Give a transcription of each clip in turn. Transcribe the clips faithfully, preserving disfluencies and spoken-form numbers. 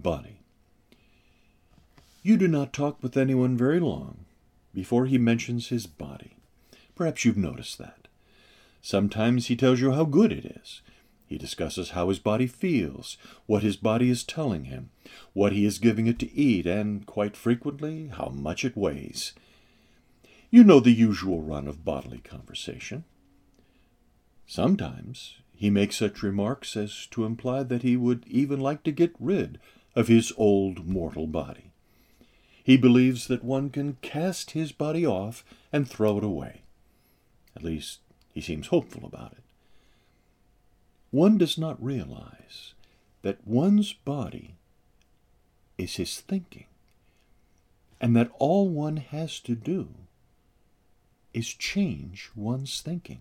body. You do not talk with anyone very long before he mentions his body. Perhaps you've noticed that. Sometimes he tells you how good it is. He discusses how his body feels, what his body is telling him, what he is giving it to eat, and, quite frequently, how much it weighs. You know the usual run of bodily conversation. Sometimes he makes such remarks as to imply that he would even like to get rid of his old mortal body. He believes that one can cast his body off and throw it away. At least, he seems hopeful about it. One does not realize that one's body is his thinking, and that all one has to do is change one's thinking.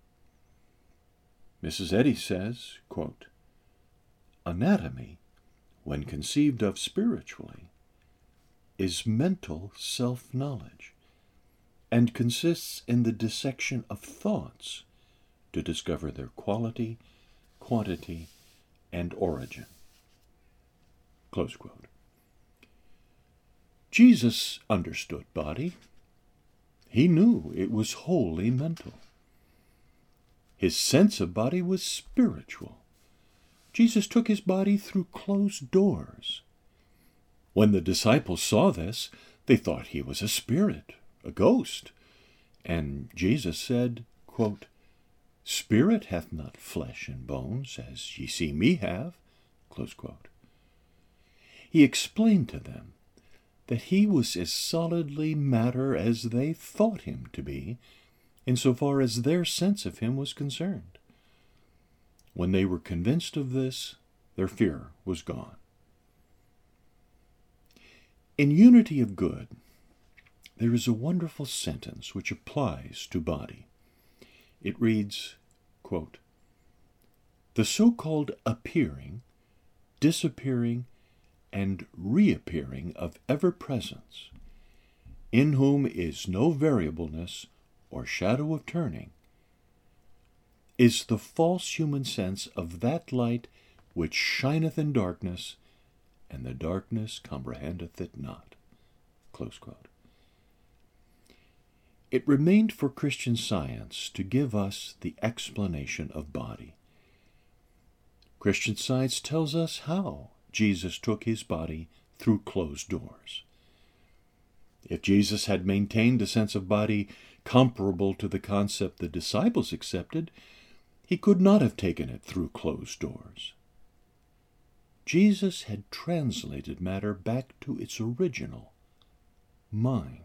Missus Eddy says, quote, "Anatomy, when conceived of spiritually, is mental self-knowledge, and consists in the dissection of thoughts to discover their quality, quantity, and origin." Close quote. Jesus understood body. He knew it was wholly mental. His sense of body was spiritual. Jesus took his body through closed doors. When the disciples saw this, they thought he was a spirit, a ghost. And Jesus said, quote, "Spirit hath not flesh and bones, as ye see me have." Close quote. He explained to them that he was as solidly matter as they thought him to be, insofar as their sense of him was concerned. When they were convinced of this, their fear was gone. In Unity of Good, there is a wonderful sentence which applies to body. It reads, quote, "The so-called appearing, disappearing, and reappearing of ever-presence, in whom is no variableness or shadow of turning, is the false human sense of that light which shineth in darkness, and the darkness comprehendeth it not." Close quote. It remained for Christian Science to give us the explanation of body. Christian Science tells us how Jesus took his body through closed doors. If Jesus had maintained a sense of body comparable to the concept the disciples accepted, he could not have taken it through closed doors. Jesus had translated matter back to its original, mind.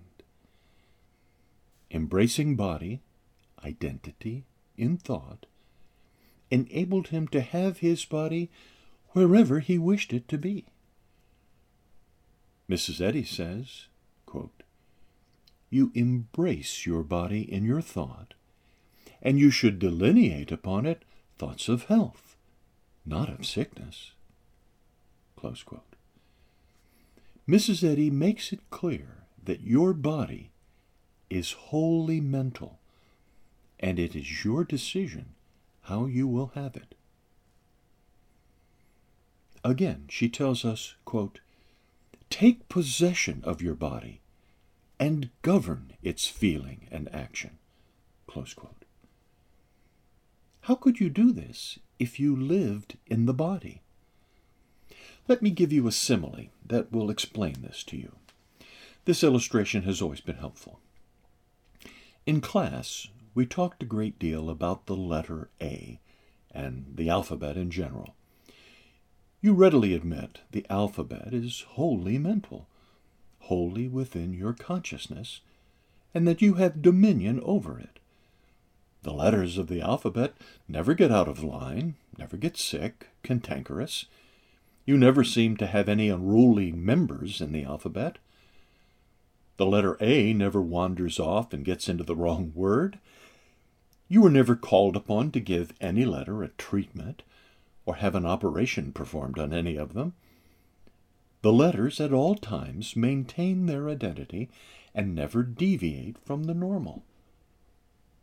Embracing body, identity, in thought, enabled him to have his body wherever he wished it to be. Missus Eddy says, quote, "You embrace your body in your thought, and you should delineate upon it thoughts of health, not of sickness." Close quote. Missus Eddy makes it clear that your body is wholly mental, and it is your decision how you will have it. Again, she tells us, quote, "Take possession of your body and govern its feeling and action." Close quote. How could you do this if you lived in the body? Let me give you a simile that will explain this to you. This illustration has always been helpful. In class, we talked a great deal about the letter A and the alphabet in general. You readily admit the alphabet is wholly mental, wholly within your consciousness, and that you have dominion over it. The letters of the alphabet never get out of line, never get sick, cantankerous. You never seem to have any unruly members in the alphabet. The letter A never wanders off and gets into the wrong word. You are never called upon to give any letter a treatment or have an operation performed on any of them. The letters at all times maintain their identity and never deviate from the normal.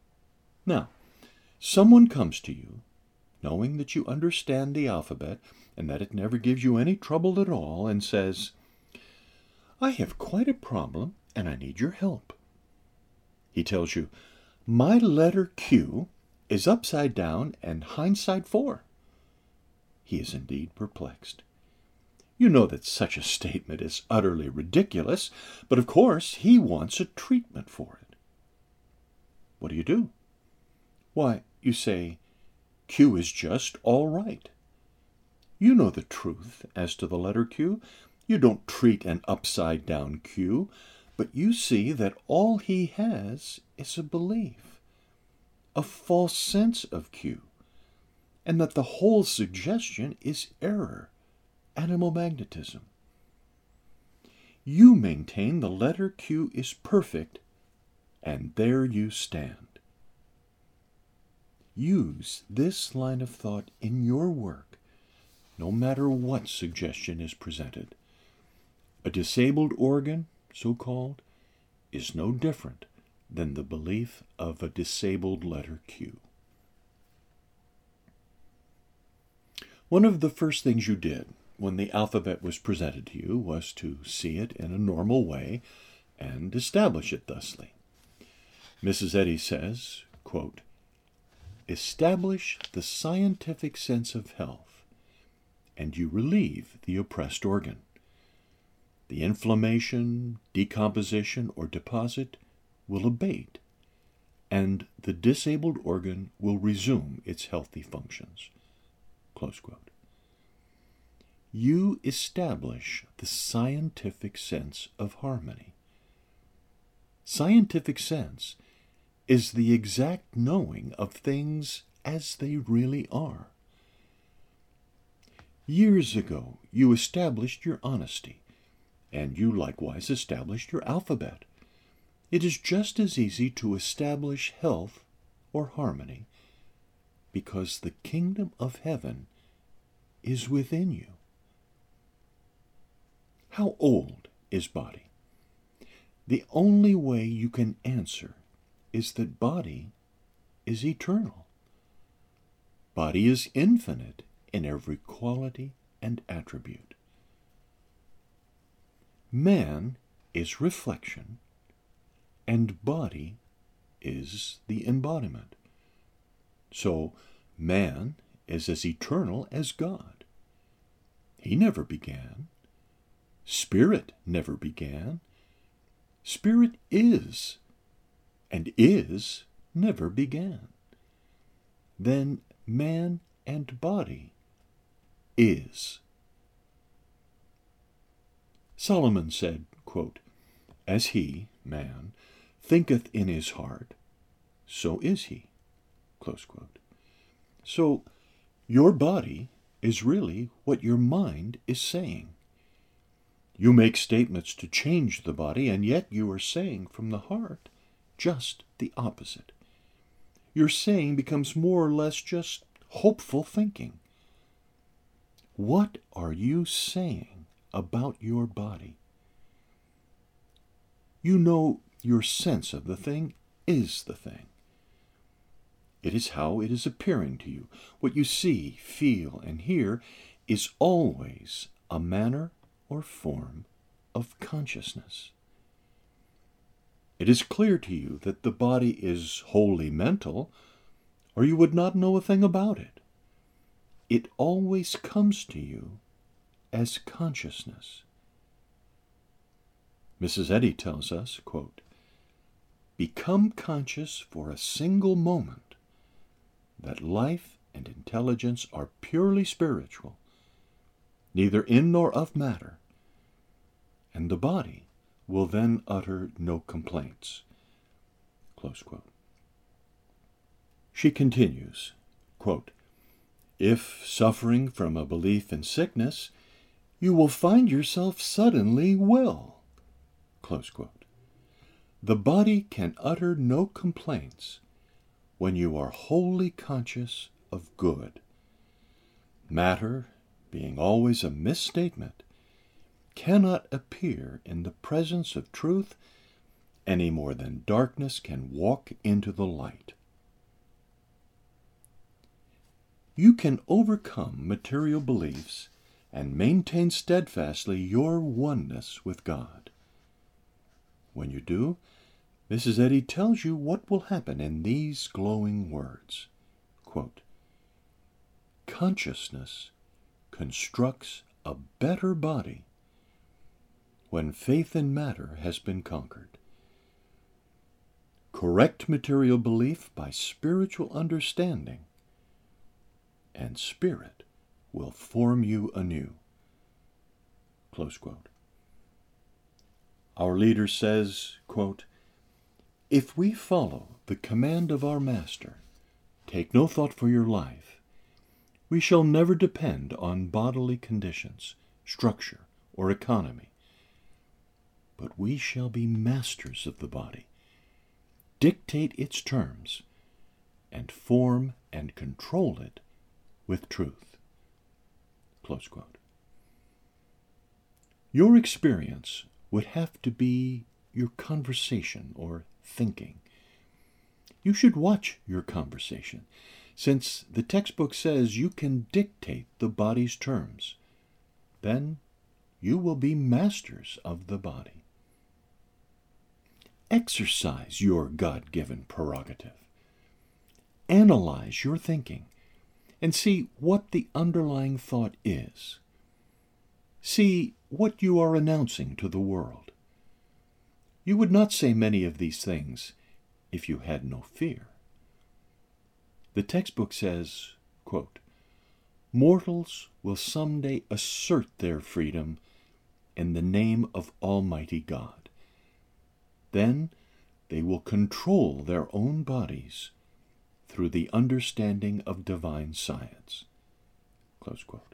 Now, someone comes to you, knowing that you understand the alphabet and that it never gives you any trouble at all, and says, I have quite a problem, and I need your help. He tells you, my letter Q is upside down and hindsight four. He is indeed perplexed. You know that such a statement is utterly ridiculous, but of course he wants a treatment for it. What do you do? Why, you say, Q is just all right. You know the truth as to the letter Q. You don't treat an upside-down Q, but you see that all he has is a belief, a false sense of Q, and that the whole suggestion is error, animal magnetism. You maintain the letter Q is perfect, and there you stand. Use this line of thought in your work, no matter what suggestion is presented. A disabled organ, so-called, is no different than the belief of a disabled letter Q. One of the first things you did when the alphabet was presented to you was to see it in a normal way and establish it thusly. Missus Eddy says, quote, establish the scientific sense of health, and you relieve the oppressed organ. The inflammation, decomposition, or deposit will abate, and the disabled organ will resume its healthy functions. Close quote. You establish the scientific sense of harmony. Scientific sense is the exact knowing of things as they really are. Years ago, you established your honesty, and you likewise established your alphabet. It is just as easy to establish health or harmony, because the kingdom of heaven is within you. How old is body? The only way you can answer is that body is eternal. Body is infinite in every quality and attribute. Man is reflection, and body is the embodiment. So man is as eternal as God. He never began. Spirit never began. Spirit is, and is never began. Then man and body is. Solomon said, quote, as he, man, thinketh in his heart, so is he. Close quote. So your body is really what your mind is saying. You make statements to change the body, and yet you are saying from the heart just the opposite. Your saying becomes more or less just hopeful thinking. What are you saying about your body? You know your sense of the thing is the thing. It is how it is appearing to you. What you see, feel, and hear is always a manner or form of consciousness. It is clear to you that the body is wholly mental, or you would not know a thing about it. It always comes to you as consciousness. Missus Eddy tells us, quote, become conscious for a single moment that life and intelligence are purely spiritual, neither in nor of matter, and the body will then utter no complaints. Close quote. She continues, quote, if suffering from a belief in sickness, you will find yourself suddenly well. Close quote. The body can utter no complaints when you are wholly conscious of good. Matter, being always a misstatement, cannot appear in the presence of truth any more than darkness can walk into the light. you can overcome material beliefs and maintain steadfastly your oneness with God. When you do, Missus Eddy tells you what will happen in these glowing words. Quote, consciousness constructs a better body when faith in matter has been conquered. Correct material belief by spiritual understanding, and spirit will form you anew. Close quote. Our leader says, quote, if we follow the command of our Master, take no thought for your life, we shall never depend on bodily conditions, structure, or economy, but we shall be masters of the body, dictate its terms, and form and control it with truth. Close quote. Your experience would have to be your conversation or thinking. You should watch your conversation, since the textbook says you can dictate the body's terms. Then you will be masters of the body. Exercise your God-given prerogative. Analyze your thinking and see what the underlying thought is. See what you are announcing to the world. You would not say many of these things if you had no fear. The textbook says, quote, mortals will someday assert their freedom in the name of Almighty God. Then they will control their own bodies through the understanding of divine science. Close quote.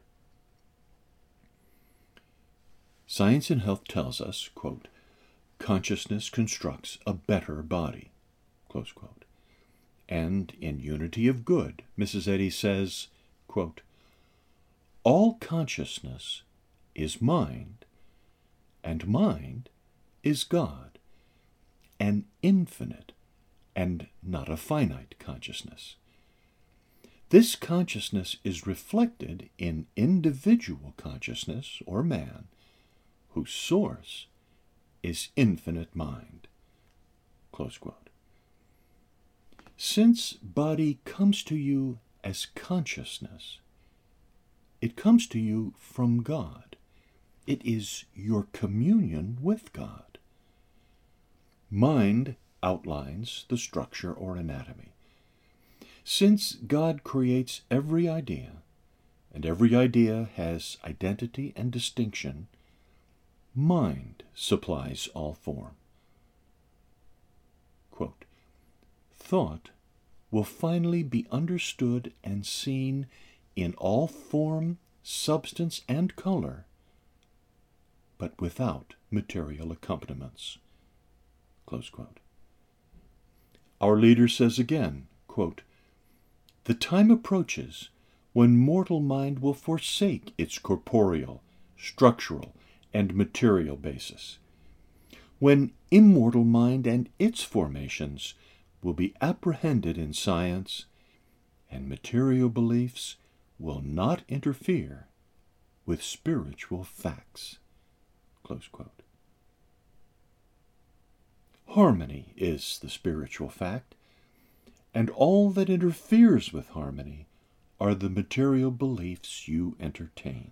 Science and Health tells us, quote, consciousness constructs a better body, close quote. And in Unity of Good, Missus Eddy says, quote, all consciousness is mind, and mind is God, an infinite and not a finite consciousness. This consciousness is reflected in individual consciousness, or man, whose source is infinite mind. Close quote. Since body comes to you as consciousness, it comes to you from God. It is your communion with God. Mind outlines the structure or anatomy. Since God creates every idea, and every idea has identity and distinction, mind supplies all form. Quote, thought will finally be understood and seen in all form, substance, and color, but without material accompaniments. Close quote. Our leader says again, quote, the time approaches when mortal mind will forsake its corporeal, structural, and material basis, when immortal mind and its formations will be apprehended in science, and material beliefs will not interfere with spiritual facts. Close quote. Harmony is the spiritual fact, and all that interferes with harmony are the material beliefs you entertain.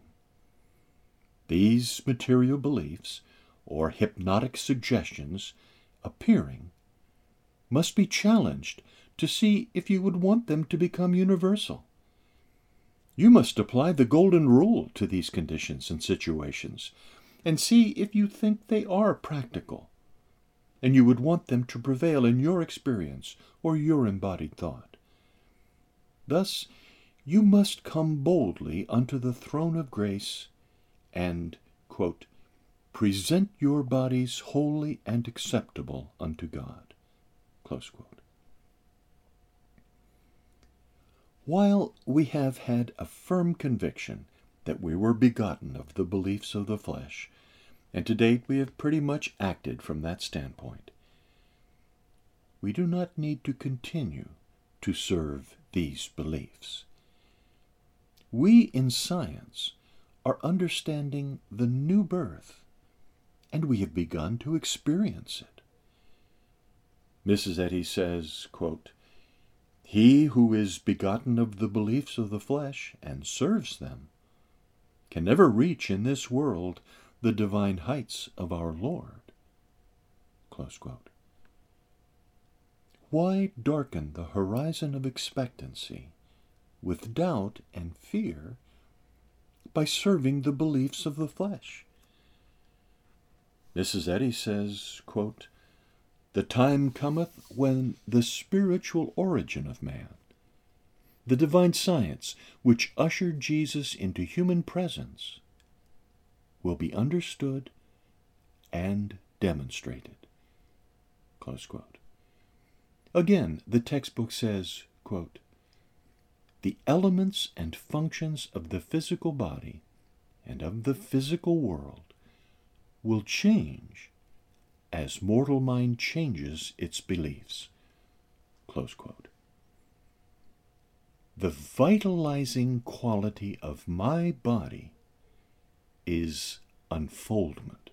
These material beliefs, or hypnotic suggestions, appearing, must be challenged to see if you would want them to become universal. You must apply the golden rule to these conditions and situations, and see if you think they are practical, and you would want them to prevail in your experience or your embodied thought. Thus, you must come boldly unto the throne of grace and, quote, present your bodies holy and acceptable unto God. Close quote. While we have had a firm conviction that we were begotten of the beliefs of the flesh, and to date we have pretty much acted from that standpoint, we do not need to continue to serve these beliefs. we in science are understanding the new birth, and we have begun to experience it. Missus Eddy says, quote, "He who is begotten of the beliefs of the flesh and serves them can never reach in this world the divine heights of our Lord." Close quote. Why darken the horizon of expectancy with doubt and fear by serving the beliefs of the flesh? Missus Eddy says, quote, "The time cometh when the spiritual origin of man, the divine science which ushered Jesus into human presence, will be understood and demonstrated." Close quote. Again, the textbook says, quote, "The elements and functions of the physical body and of the physical world will change as mortal mind changes its beliefs." Close quote. The vitalizing quality of my body is unfoldment.